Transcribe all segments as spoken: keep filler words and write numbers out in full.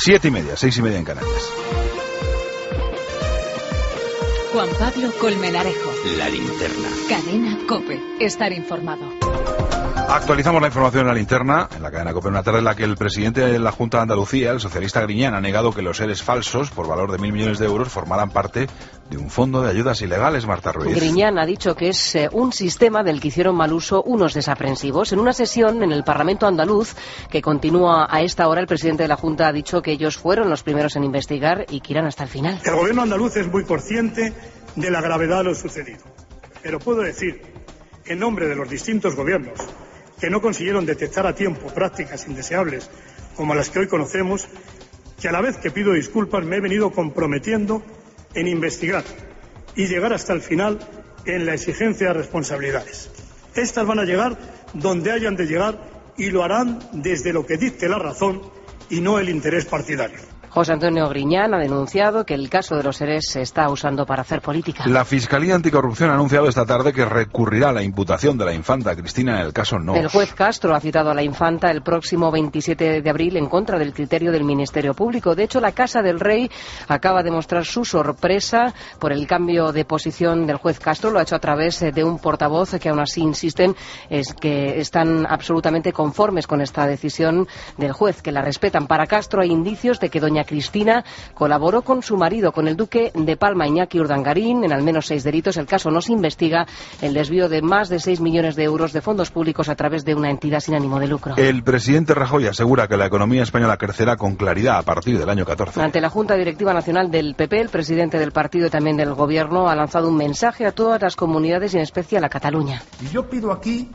Siete y media, seis y media en Canarias. Juan Pablo Colmenarejo. La linterna. Cadena COPE. Estar informado. Actualizamos la información en la linterna, en la cadena COPE, una tarde en la que el presidente de la Junta de Andalucía, el socialista Griñán, ha negado que los seres falsos, por valor de mil millones de euros, formaran parte de un fondo de ayudas ilegales. Marta Ruiz. Griñán ha dicho que es eh, un sistema del que hicieron mal uso unos desaprensivos. En una sesión en el Parlamento andaluz, que continúa a esta hora, el presidente de la Junta ha dicho que ellos fueron los primeros en investigar y que irán hasta el final. El gobierno andaluz es muy consciente de la gravedad de lo sucedido, pero puedo decir, en nombre de los distintos gobiernos que no consiguieron detectar a tiempo prácticas indeseables como las que hoy conocemos, que a la vez que pido disculpas me he venido comprometiendo en investigar y llegar hasta el final en la exigencia de responsabilidades. Estas van a llegar donde hayan de llegar y lo harán desde lo que dicte la razón y no el interés partidario. José Antonio Griñán ha denunciado que el caso de los seres se está usando para hacer política. La Fiscalía Anticorrupción ha anunciado esta tarde que recurrirá a la imputación de la infanta Cristina en el caso Noos. El juez Castro ha citado a la infanta el próximo veintisiete de abril en contra del criterio del Ministerio Público. De hecho, la Casa del Rey acaba de mostrar su sorpresa por el cambio de posición del juez Castro. Lo ha hecho a través de un portavoz que aún así insisten es que están absolutamente conformes con esta decisión del juez, que la respetan. Para Castro hay indicios de que doña Cristina colaboró con su marido, con el duque de Palma, Iñaki Urdangarín, en al menos seis delitos. El caso no se investiga el desvío de más de seis millones de euros de fondos públicos a través de una entidad sin ánimo de lucro. El presidente Rajoy asegura que la economía española crecerá con claridad a partir del año catorce. Ante la Junta Directiva Nacional del P P, el presidente del partido y también del Gobierno ha lanzado un mensaje a todas las comunidades y en especial a Cataluña. Y yo pido aquí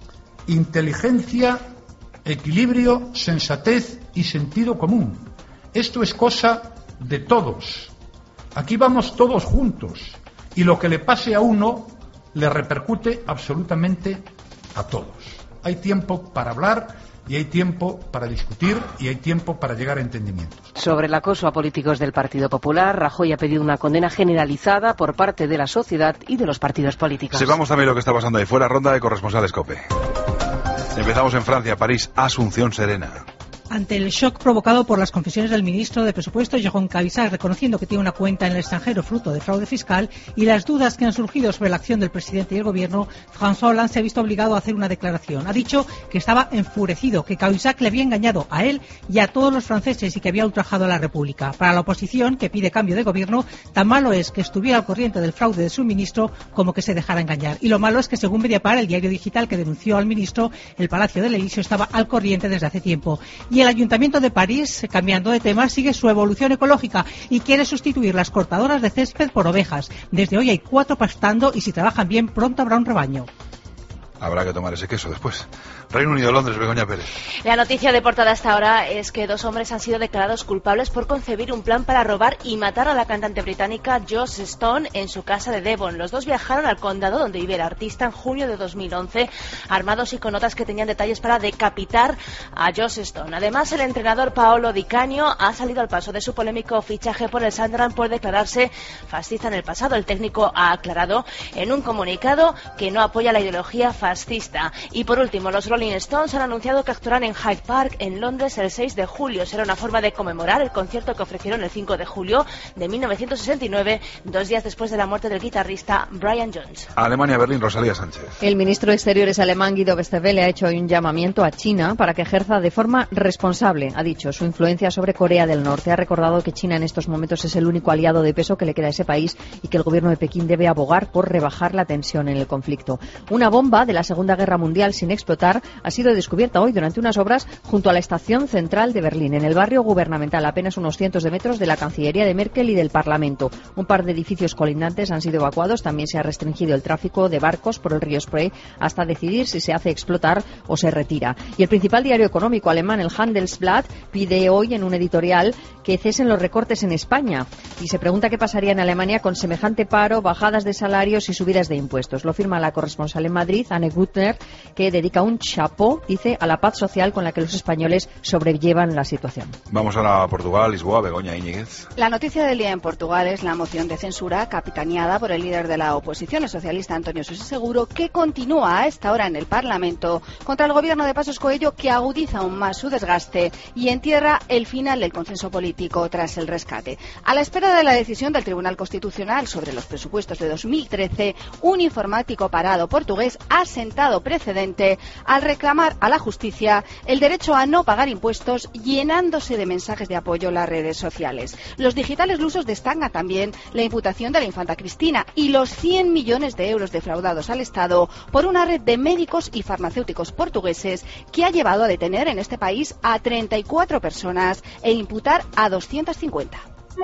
inteligencia, equilibrio, sensatez y sentido común. Esto es cosa de todos. Aquí vamos todos juntos. Y lo que le pase a uno le repercute absolutamente a todos. Hay tiempo para hablar y hay tiempo para discutir y hay tiempo para llegar a entendimientos. Sobre el acoso a políticos del Partido Popular, Rajoy ha pedido una condena generalizada por parte de la sociedad y de los partidos políticos. Sepamos también lo que está pasando ahí fuera. Ronda de corresponsales COPE. Empezamos en Francia, París, Asunción Serena. Ante el shock provocado por las confesiones del ministro de Presupuesto, Jérôme Cahuzac, reconociendo que tiene una cuenta en el extranjero fruto de fraude fiscal, y las dudas que han surgido sobre la acción del presidente y el gobierno, François Hollande se ha visto obligado a hacer una declaración. Ha dicho que estaba enfurecido, que Cahuzac le había engañado a él y a todos los franceses y que había ultrajado a la República. Para la oposición, que pide cambio de gobierno, tan malo es que estuviera al corriente del fraude de su ministro como que se dejara engañar. Y lo malo es que, según Mediapart, el diario digital que denunció al ministro, el Palacio del Elíseo estaba al corriente desde hace tiempo. Y el Ayuntamiento de París, cambiando de tema, sigue su evolución ecológica y quiere sustituir las cortadoras de césped por ovejas. Desde hoy hay cuatro pastando y si trabajan bien, pronto habrá un rebaño. Habrá que tomar ese queso después. Reino Unido, Londres, Begoña Pérez. La noticia de portada hasta ahora es que dos hombres han sido declarados culpables por concebir un plan para robar y matar a la cantante británica Joss Stone en su casa de Devon. Los dos viajaron al condado donde vive el artista en junio de dos mil once, armados y con notas que tenían detalles para decapitar a Joss Stone. Además, el entrenador Paolo Di Canio ha salido al paso de su polémico fichaje por el Sunderland por declararse fascista en el pasado. El técnico ha aclarado en un comunicado que no apoya la ideología fascista. Y por último, los Rolling Stones han anunciado que actuarán en Hyde Park en Londres el seis de julio. Será una forma de conmemorar el concierto que ofrecieron el cinco de julio de mil novecientos sesenta y nueve, dos días después de la muerte del guitarrista Brian Jones. Alemania, Berlín, Rosalía Sánchez. El ministro de Exteriores alemán Guido Westerwelle ha hecho un llamamiento a China para que ejerza de forma responsable, ha dicho, su influencia sobre Corea del Norte. Ha recordado que China en estos momentos es el único aliado de peso que le queda a ese país y que el gobierno de Pekín debe abogar por rebajar la tensión en el conflicto. Una bomba de la Segunda Guerra Mundial sin explotar ha sido descubierta hoy durante unas obras junto a la estación central de Berlín, en el barrio gubernamental, a apenas unos cientos de metros de la Cancillería de Merkel y del Parlamento. Un par de edificios colindantes han sido evacuados. También se ha restringido el tráfico de barcos por el río Spree hasta decidir si se hace explotar o se retira. Y el principal diario económico alemán, el Handelsblatt, pide hoy en un editorial que cesen los recortes en España y se pregunta qué pasaría en Alemania con semejante paro, bajadas de salarios y subidas de impuestos. Lo firma la corresponsal en Madrid, Anne Daphne Gutner, que dedica un chapó, dice, a la paz social con la que los españoles sobrellevan la situación. Vamos ahora a Portugal, Lisboa, Begoña Íñiguez. La noticia del día en Portugal es la moción de censura capitaneada por el líder de la oposición, el socialista António José Seguro, que continúa a esta hora en el Parlamento contra el gobierno de Passos Coelho, que agudiza aún más su desgaste y entierra el final del consenso político tras el rescate. A la espera de la decisión del Tribunal Constitucional sobre los presupuestos de dos mil trece, un informático parado portugués ha sentado precedente al reclamar a la justicia el derecho a no pagar impuestos, llenándose de mensajes de apoyo en las redes sociales. Los digitales lusos destacan también la imputación de la infanta Cristina y los cien millones de euros defraudados al Estado por una red de médicos y farmacéuticos portugueses que ha llevado a detener en este país a treinta y cuatro personas e imputar a doscientas cincuenta.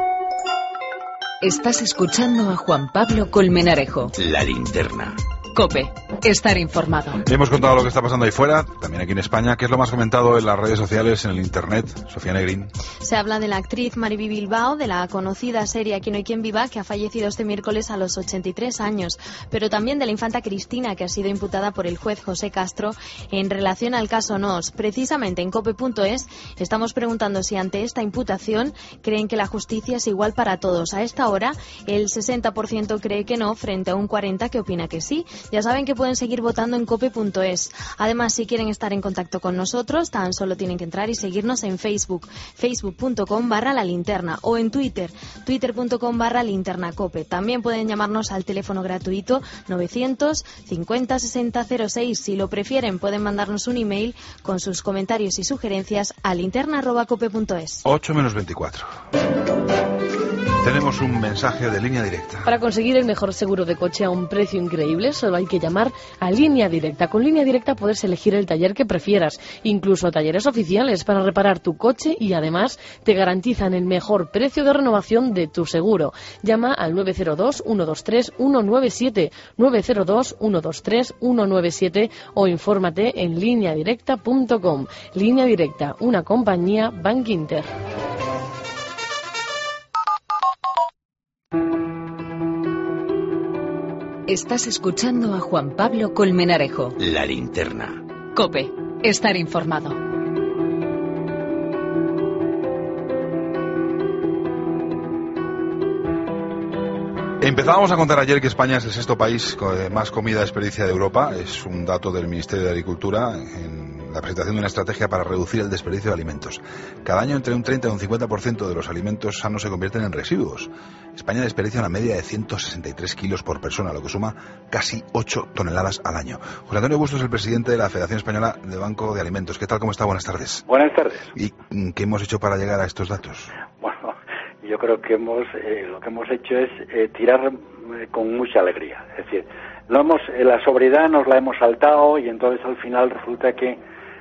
Estás escuchando a Juan Pablo Colmenarejo. La linterna. COPE. Estar informado. Hemos contado lo que está pasando ahí fuera, también aquí en España. ¿Qué es lo más comentado en las redes sociales, en el Internet? Sofía Negrín. Se habla de la actriz Mariby Bilbao, de la conocida serie Aquí no hay quien viva, que ha fallecido este miércoles a los ochenta y tres años, pero también de la infanta Cristina, que ha sido imputada por el juez José Castro en relación al caso Nos. Precisamente en cope punto es estamos preguntando si ante esta imputación creen que la justicia es igual para todos. A esta hora el sesenta por ciento cree que no, frente a un cuarenta por ciento que opina que sí. Ya saben que pueden seguir votando en cope punto es. Además, si quieren estar en contacto con nosotros, tan solo tienen que entrar y seguirnos en Facebook, facebook punto com barra la linterna, o en Twitter, twitter punto com barra linterna cope. También pueden llamarnos al teléfono gratuito novecientos cincuenta sesenta cero seis. Si lo prefieren, pueden mandarnos un email con sus comentarios y sugerencias a linterna arroba cope punto es. ocho menos veinticuatro. Tenemos un mensaje de Línea Directa. Para conseguir el mejor seguro de coche a un precio increíble, solo hay que llamar a Línea Directa. Con Línea Directa puedes elegir el taller que prefieras, incluso talleres oficiales para reparar tu coche, y además te garantizan el mejor precio de renovación de tu seguro. Llama al nueve cero dos, uno dos tres, uno nueve siete, nueve cero dos, uno dos tres, uno nueve siete o infórmate en línea directa punto com. Línea Directa, una compañía Bankinter. Estás escuchando a Juan Pablo Colmenarejo. La linterna. COPE. Estar informado. Empezábamos a contar ayer que España es el sexto país con más comida desperdicia de Europa. Es un dato del Ministerio de Agricultura en la presentación de una estrategia para reducir el desperdicio de alimentos. Cada año entre un treinta y un cincuenta por ciento de los alimentos sanos se convierten en residuos. España desperdicia una media de ciento sesenta y tres kilos por persona, lo que suma casi ocho toneladas al año. José Antonio Bustos es el presidente de la Federación Española de Banco de Alimentos. ¿Qué tal? ¿Cómo está? Buenas tardes. Buenas tardes. ¿Y qué hemos hecho para llegar a estos datos? Bueno, yo creo que hemos eh, lo que hemos hecho es eh, tirar eh, con mucha alegría. Es decir, no hemos eh, la sobriedad nos la hemos saltado y entonces al final resulta que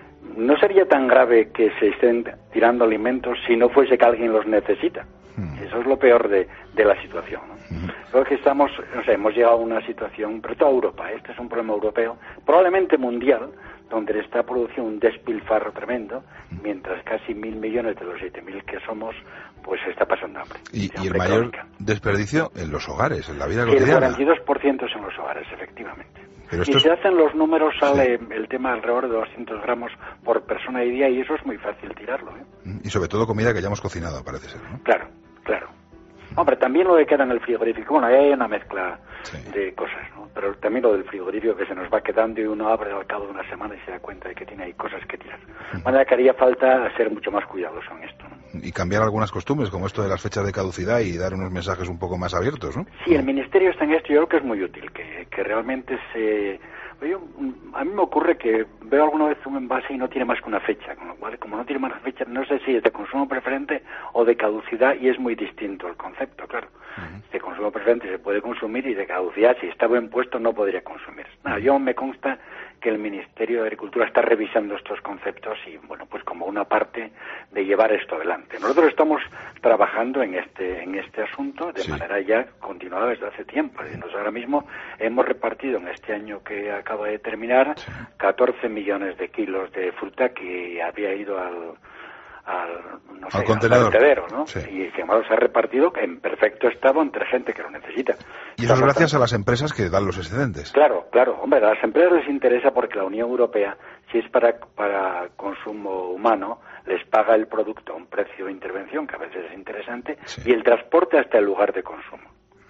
no sería tan grave que se estén tirando alimentos si no fuese que alguien los necesita. Hmm. Eso es lo peor de, de la situación, ¿no? Hmm. Creo que estamos, no sé, hemos llegado a una situación, pero toda Europa, este es un problema europeo, probablemente mundial, donde está produciendo un despilfarro tremendo, mientras casi mil millones de los siete mil que somos, pues está pasando hambre. Y, hambre y el mayor crónica. Desperdicio en los hogares, en la vida sí, cotidiana. El cuarenta y dos por ciento en los hogares, efectivamente. Pero si es... se hacen los números, sale sí. el tema alrededor de doscientos gramos por persona y día, y eso es muy fácil tirarlo, ¿eh? Y sobre todo comida que ya hemos cocinado, parece ser, ¿no? Claro, claro. Hombre, también lo que queda en el frigorífico, bueno, ahí hay una mezcla sí. de cosas, ¿no? Pero también lo del frigorífico que se nos va quedando y uno abre al cabo de una semana y se da cuenta de que tiene ahí cosas que tirar. De uh-huh. manera que haría falta ser mucho más cuidadoso en esto, ¿no? Y cambiar algunas costumbres, como esto de las fechas de caducidad, y dar unos mensajes un poco más abiertos, ¿no? Sí, el Ministerio está en esto, yo creo que es muy útil, que, que realmente se... Yo, a mí me ocurre que veo alguna vez un envase y no tiene más que una fecha, con lo cual, como no tiene más fecha, no sé si es de consumo preferente o de caducidad, y es muy distinto el concepto, claro. Uh-huh. De consumo preferente se puede consumir, y de caducidad, si está bien puesto, no podría consumir. Nada, yo me consta que el Ministerio de Agricultura está revisando estos conceptos y, bueno, pues como una parte de llevar esto adelante. Nosotros estamos trabajando en este en este asunto de sí. manera ya continuada desde hace tiempo. Nosotros ahora mismo hemos repartido en este año que acaba de terminar sí. catorce millones de kilos de fruta que había ido al, al, no al sé, contenedor, al vertedero, ¿no? Sí. Y sin embargo se ha repartido en perfecto estado entre gente que lo necesita. Y eso es gracias a las empresas que dan los excedentes. Claro, claro. Hombre, a las empresas les interesa porque la Unión Europea, si es para, para consumo humano, les paga el producto a un precio de intervención, que a veces es interesante, sí. y el transporte hasta el lugar de consumo.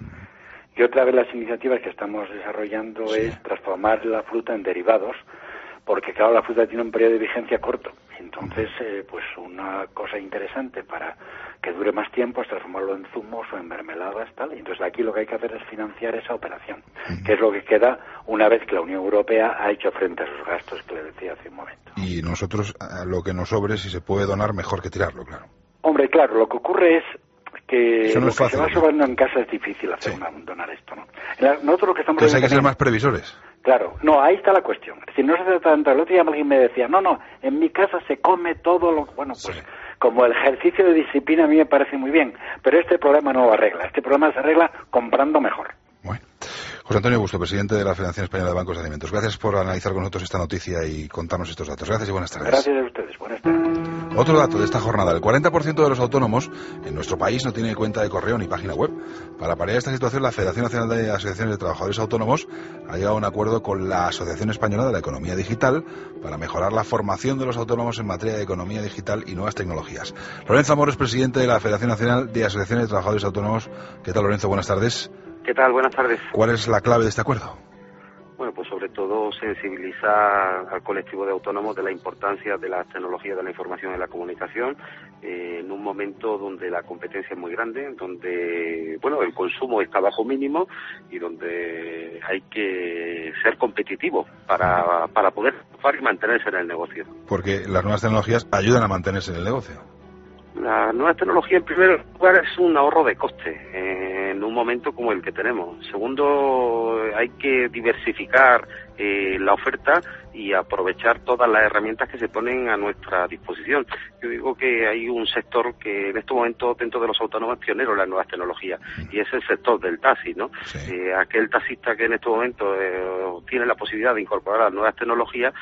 Y otra de las iniciativas que estamos desarrollando sí. es transformar la fruta en derivados, porque claro, la fruta tiene un periodo de vigencia corto. Entonces, eh, pues una cosa interesante para que dure más tiempo es transformarlo en zumos o en mermeladas, tal. Y entonces aquí lo que hay que hacer es financiar esa operación, uh-huh. que es lo que queda una vez que la Unión Europea ha hecho frente a esos gastos que le decía hace un momento. Y nosotros, lo que nos sobre, si se puede donar, mejor que tirarlo, claro. Hombre, claro, lo que ocurre es que Eso no lo es que fácil, se va ¿no? sobrando en casa es difícil hacer sí. una, donar esto, ¿no? La, nosotros lo que estamos... Entonces hay que ser más previsores. Claro, no, ahí está la cuestión. Es decir, no se trata tanto. El otro día alguien me decía, no, no, en mi casa se come todo lo... Bueno, pues sí. como el ejercicio de disciplina a mí me parece muy bien, pero este problema no lo arregla. Este problema se arregla comprando mejor. Bueno. José Antonio Busto, presidente de la Federación Española de Bancos de Alimentos. Gracias por analizar con nosotros esta noticia y contarnos estos datos. Gracias y buenas tardes. Gracias a ustedes. Buenas tardes. Otro dato de esta jornada. El cuarenta por ciento de los autónomos en nuestro país no tiene cuenta de correo ni página web. Para paliar esta situación, la Federación Nacional de Asociaciones de Trabajadores Autónomos ha llegado a un acuerdo con la Asociación Española de la Economía Digital para mejorar la formación de los autónomos en materia de economía digital y nuevas tecnologías. Lorenzo Amor es presidente de la Federación Nacional de Asociaciones de Trabajadores Autónomos. ¿Qué tal, Lorenzo? Buenas tardes. ¿Qué tal? Buenas tardes. ¿Cuál es la clave de este acuerdo? Bueno, pues sobre todo sensibilizar al colectivo de autónomos de la importancia de las tecnologías de la información y la comunicación eh, en un momento donde la competencia es muy grande, donde bueno el consumo está bajo mínimo y donde hay que ser competitivo para, para poder triunfar y mantenerse en el negocio. Porque las nuevas tecnologías ayudan a mantenerse en el negocio. La nueva tecnología, en primer lugar, es un ahorro de coste eh, en un momento como el que tenemos. Segundo, hay que diversificar eh, la oferta y aprovechar todas las herramientas que se ponen a nuestra disposición. Yo digo que hay un sector que en este momento dentro de los autónomos es pionero en las nuevas tecnologías y es el sector del taxi, ¿no? Sí. Eh, aquel taxista que en este momento eh, tiene la posibilidad de incorporar las nuevas tecnologías,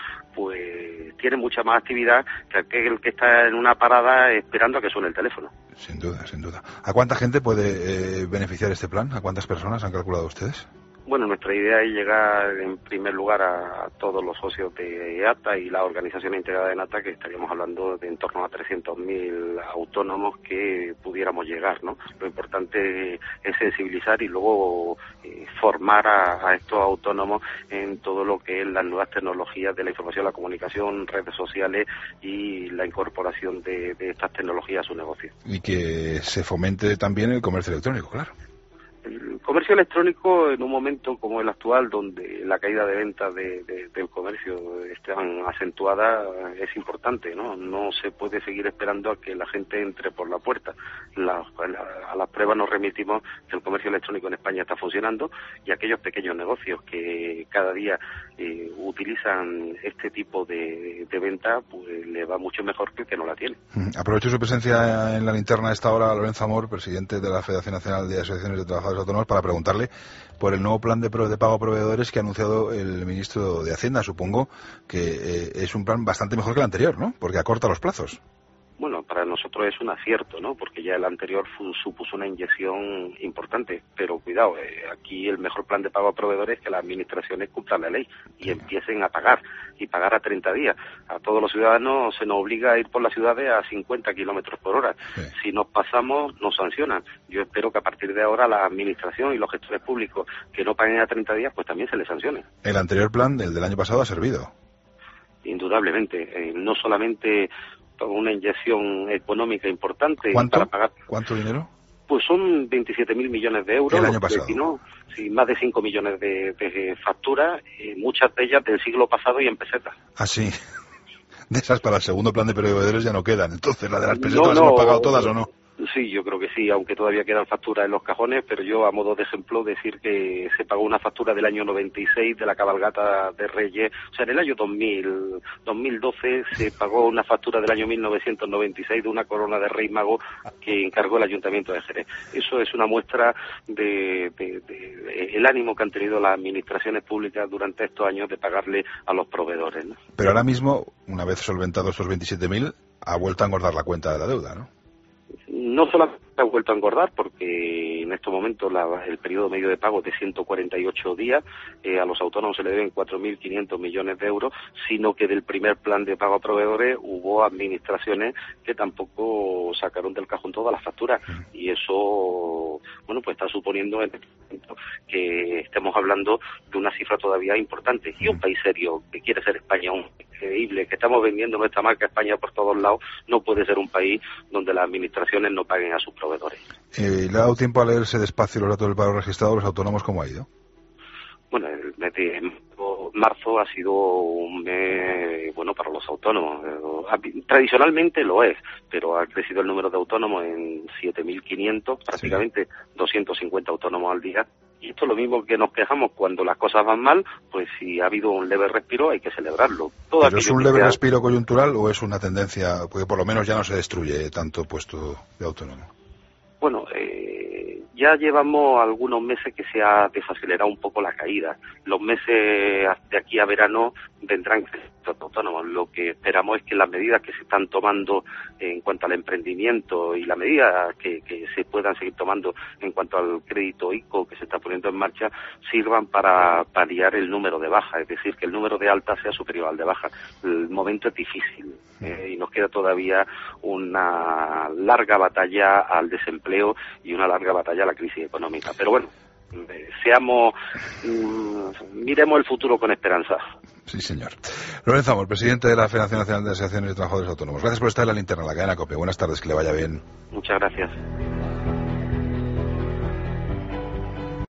pues tiene mucha más actividad que aquel que está en una parada esperando a que suene el teléfono. Sin duda, sin duda. ¿A cuánta gente puede eh, beneficiar este plan? ¿A cuántas personas han calculado ustedes? Bueno, nuestra idea es llegar en primer lugar a, a todos los socios de E A T A y la organización integrada de N A T A, que estaríamos hablando de en torno a trescientos mil autónomos que pudiéramos llegar, ¿no? Lo importante es sensibilizar y luego eh, formar a, a estos autónomos en todo lo que es las nuevas tecnologías de la información, la comunicación, redes sociales y la incorporación de, de estas tecnologías a su negocio. Y que se fomente también el comercio electrónico, claro. El comercio electrónico en un momento como el actual, donde la caída de ventas de, de, del comercio está acentuada, es importante, ¿no? No se puede seguir esperando a que la gente entre por la puerta. La, la, a las pruebas nos remitimos que el comercio electrónico en España está funcionando y aquellos pequeños negocios que cada día eh, utilizan este tipo de, de venta, pues le va mucho mejor que el que no la tiene. Aprovecho su presencia en la linterna a esta hora, Lorenzo Amor, presidente de la Federación Nacional de Asociaciones de Trabajadores Autónomos, para preguntarle por el nuevo plan de, pro, de pago a proveedores que ha anunciado el ministro de Hacienda. Supongo que eh, es un plan bastante mejor que el anterior, ¿no? Porque acorta los plazos. Bueno, para nosotros es un acierto, ¿no? Porque ya el anterior fu, supuso una inyección importante, pero cuidado, eh, aquí el mejor plan de pago a proveedores es que las administraciones cumplan la ley y sí. empiecen a pagar, y pagar a treinta días. A todos los ciudadanos se nos obliga a ir por las ciudades a cincuenta kilómetros por hora. Sí. Si nos pasamos, nos sancionan. Yo espero que a partir de ahora la administración y los gestores públicos que no paguen a treinta días, pues también se les sancione. El anterior plan, el del año pasado, ha servido. Indudablemente, eh, no solamente una inyección económica importante. ¿Cuánto? Para pagar. ¿Cuánto dinero? Pues son veintisiete mil millones de euros. El año pasado. ¿No? Sí, más de cinco millones de, de facturas, eh, muchas de ellas del siglo pasado y en pesetas. Ah, sí. De esas para el segundo plan de proveedores ya no quedan. Entonces, ¿la de las pesetas no, las no, hemos pagado todas o no? Sí, yo creo que sí, aunque todavía quedan facturas en los cajones, pero yo a modo de ejemplo decir que se pagó una factura del año noventa y seis de la cabalgata de Reyes, o sea, en el año dos mil, dos mil doce se pagó una factura del año mil novecientos noventa y seis de una corona de Rey Mago que encargó el Ayuntamiento de Jerez. Eso es una muestra de, de, de, de el ánimo que han tenido las administraciones públicas durante estos años de pagarle a los proveedores, ¿no? Pero ahora mismo, una vez solventados estos veintisiete mil, ha vuelto a engordar la cuenta de la deuda, ¿no? No solamente ha vuelto a engordar, porque en estos momentos la, el periodo medio de pago es de ciento cuarenta y ocho días, eh, a los autónomos se le deben cuatro mil quinientos millones de euros, sino que del primer plan de pago a proveedores hubo administraciones que tampoco sacaron del cajón todas las facturas, y eso, bueno, pues está suponiendo en este momento que estemos hablando de una cifra todavía importante, y un país serio que quiere ser España, un increíble, que estamos vendiendo nuestra marca España por todos lados, no puede ser un país donde las administraciones no paguen a sus proveedores. Eh, ¿Le ha dado tiempo a leerse despacio los datos del paro registrado? ¿Los autónomos cómo ha ido? Bueno, el mes de marzo ha sido un mes bueno para los autónomos. Tradicionalmente lo es, pero ha crecido el número de autónomos en siete mil quinientos, prácticamente sí. doscientos cincuenta autónomos al día. Y esto es lo mismo que nos quejamos cuando las cosas van mal, pues si ha habido un leve respiro hay que celebrarlo. Todo ¿Pero es un leve respiro coyuntural o es una tendencia, porque por lo menos ya no se destruye tanto puesto de autónomo? Bueno, eh, ya llevamos algunos meses que se ha desacelerado un poco la caída. Los meses de aquí a verano vendrán crecimientos autónomos. Lo que esperamos es que las medidas que se están tomando en cuanto al emprendimiento y las medidas que, que se puedan seguir tomando en cuanto al crédito I C O que se está poniendo en marcha sirvan para paliar el número de baja, es decir, que el número de alta sea superior al de baja. El momento es difícil eh, y nos queda todavía una larga batalla al desempleo y una larga batalla a la crisis económica. Pero bueno, eh, seamos, mm, miremos el futuro con esperanza. Sí, señor. Lorenzo Amor, presidente de la Federación Nacional de Asociaciones de Trabajadores Autónomos. Gracias por estar en la linterna, la cadena COPE. Buenas tardes, que le vaya bien. Muchas gracias.